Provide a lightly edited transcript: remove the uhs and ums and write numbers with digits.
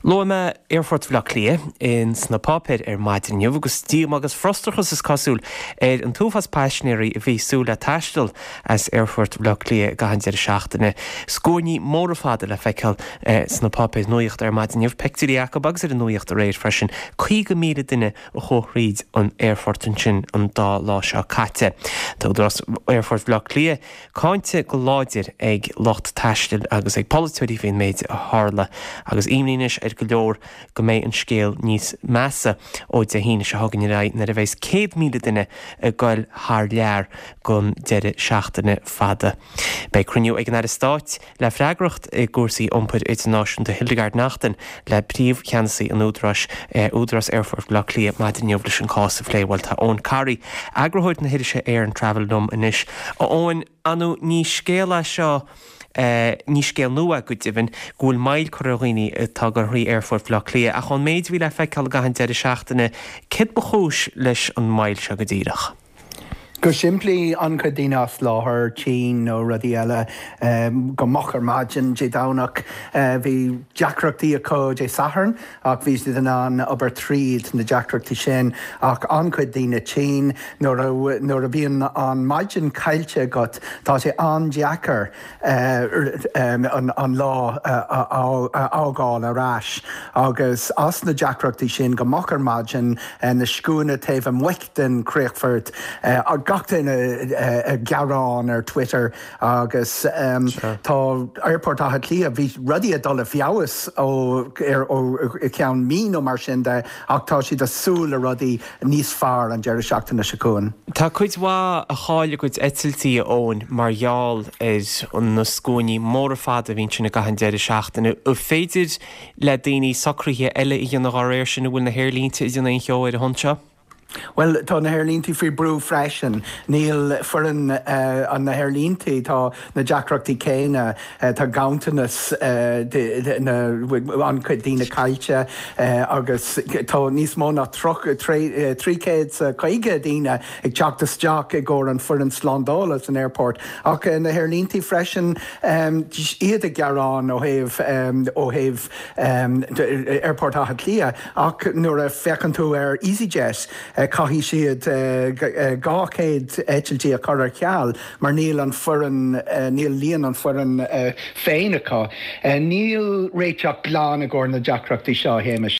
Lóime Airfort bhlach lia in sna pápéir maidinniuh agus tíam agus frostrachas is cosúil an túfas páisnéirí a bhí súla taistil as Airfort bhlach lia gahandir seachtainna. Scóirní móra fada le feiceal sna pápéir nuocht maidinniuh pectíríach agus nuocht réir freisin 5 míle duine a chóthríd an Airfortin sin an dá lá seo caite. Tá dros Airfort bhlach lia cáinte go láidir ag locht taistil agus ag politúirí féin méid a hála agus imníis go leor go méid an scéal níos measa ó de híine se hagan ra na a bheits 100 míle duine a gáil thar lear gon deire seachtainna fada. Bei cruniú ag an ar stáit le freigracht i gúrsaí iompar internaisiúnta Hildegard Nachtan le príomh cheansaí an údras Airfort bhlach lia maidinniuh leis an cása phléhil tá ón carí. Agrathóid na hiidir sé ar an travel dom inis. Óin anú ní scéala seo ní scéal nua go dibhann gúil mail choraghine tá gur thrí Airfort bhlach lia a chun méid bhí le feiceal gahan deire seachtainna cid ba chúis leis an mail se go dtíireach. Go siimplí an chudínas láthair Chin nó rudí eile go machar maidin dé dánach bhí deacreachtaí a cóid é saharn ach bhí den an obair tríd na deacreachtaí sin ach an chudína Chin nóair a bhíon an maidin caiilte got tá sé an deacar an lá ágáil arás agus as na deacreachtaí sin go machar maidin na scúna taobh an Wichton Craigford gachtain a garán ar Twitter agus tá airport a lia bhí rudí a dul a fiabhas ó ceann mín ó mar sin de ach tá siad a súil a rudí níos fearr an deire seachtainna sicún. Tá chuid bhá a cháile chuid etiltíí ón margheall is an na scóní móra fada bhín sin na gahan deire seachtainna ó féidir le daoine socrthaithe eile i dhéanana réir sin bhfuil na hairlínta i dhéanana cheó ar a honseo? Well, tá na hairlíntaí frí brú freisin. Níl foran an na hairlíntaí tá na deacreachtaí céine tá gaantanas an chudína caiilte agus tá níos mó na 350 díine ag teachtas deach ag ggóir an foran Slándálas an airport. Ach na hairlíntaí freisin iad a garán ó thaobh airport a lia ach nuair a fechan tú ar EasyJet caihí siad 200 etiltí a chur ceall mar níl líon an foran féin acu. Níl réiteach glán a gcóir na deacreachtaí seo héimis.